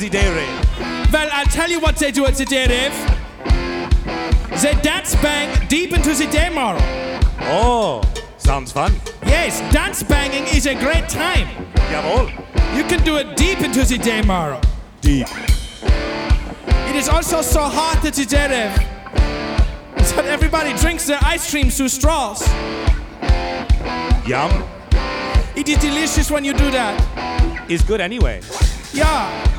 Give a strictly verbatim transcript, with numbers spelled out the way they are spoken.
the day rave? Well, I'll tell you what they do at the day rave. They dance bang deep into the day morrow. Oh, sounds fun. Yes, dance banging is a great time. Jawohl. You can do it deep into the day morrow. Deep. It is also so hot at the day rave that everybody drinks their ice cream through straws. Yum. It is delicious when you do that. Is good anyway. Yeah.